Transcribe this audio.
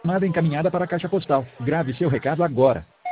chamada encaminhada para a caixa postal. Grave seu recado agora.